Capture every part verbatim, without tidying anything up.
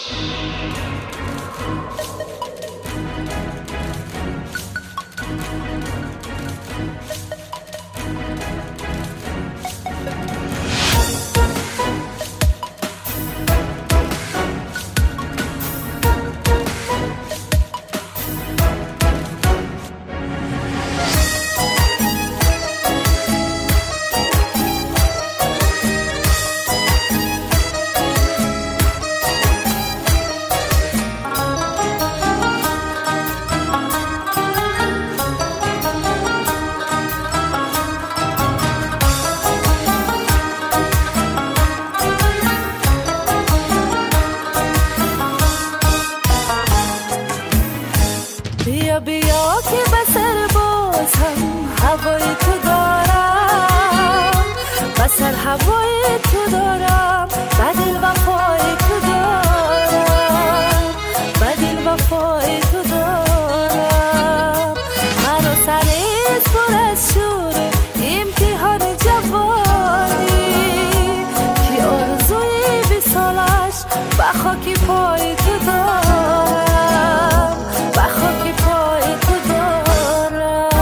بیا بیا که بسر باز هم هوای تو دارم، بسر هوای تو دارم، بدل وفای تو دارم، بدل وفای تو دارم. مرا سرش پر از شور امتحان جوانی، که آرزوی بی سالش به خاکی پای تو دارم، به خاکی پای تو دارم.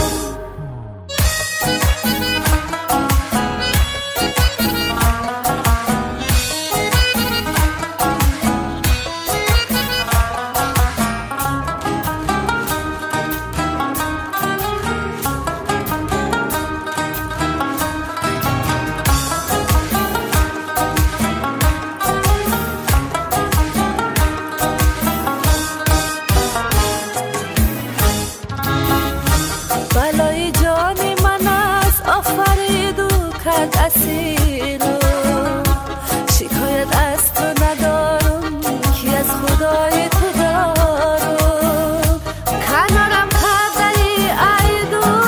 بلای جان من از آفرید و کرد اسیر، شکایت از تو ندارم که از خدای تو دارم. کنارم کردی ای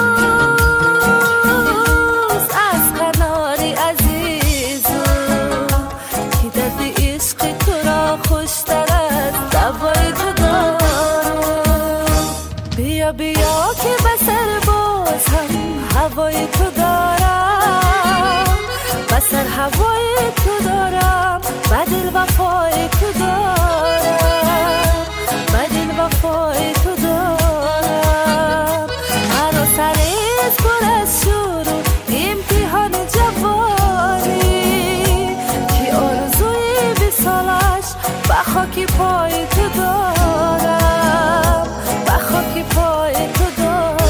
دوست از کناری عزیزم، که درد عشق تو را خوشتر از دوای تو دارم. بیا بیا که بسر باز هم هوای تو دارم، بسر هوای تو دارم، بدل وفای تو دارم، بدل وفای تو دارم. مرا سرش پر از شور و امتحان جوانی، که آرزوی بی سالش به خاکی پای تو دارم، به خاکی پای تو دارم.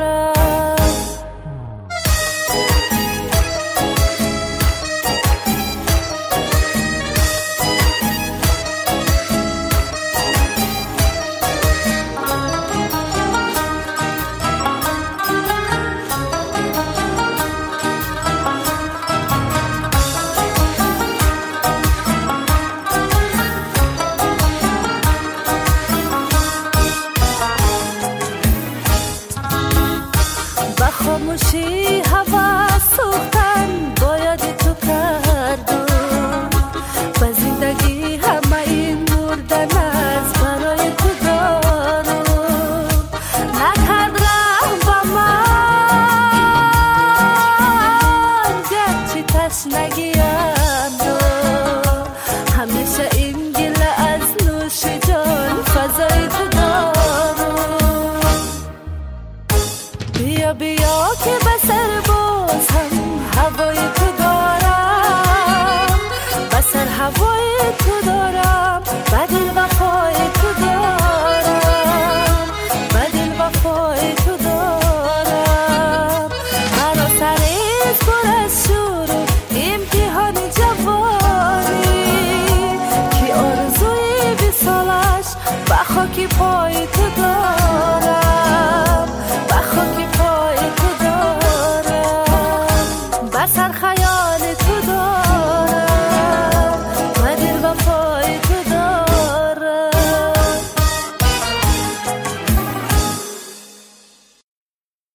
خاموشی هوا سوختن باید تو کردم، و زندگی همه این مردن از برای تو دارم. نکرد رحم با من گرچه تشنگیم دارم، همیشه این گله از نوش جان فضای تو دارم. بیا بیا که بسر باز هم هوای تو دارم، بسر هوای تو دارم، بدل وفای تو دارم، بدل وفای تو دارم. مرا سرش پر از شور و امتحان جوانی، که آرزوی بی سالش به خاکی پای تو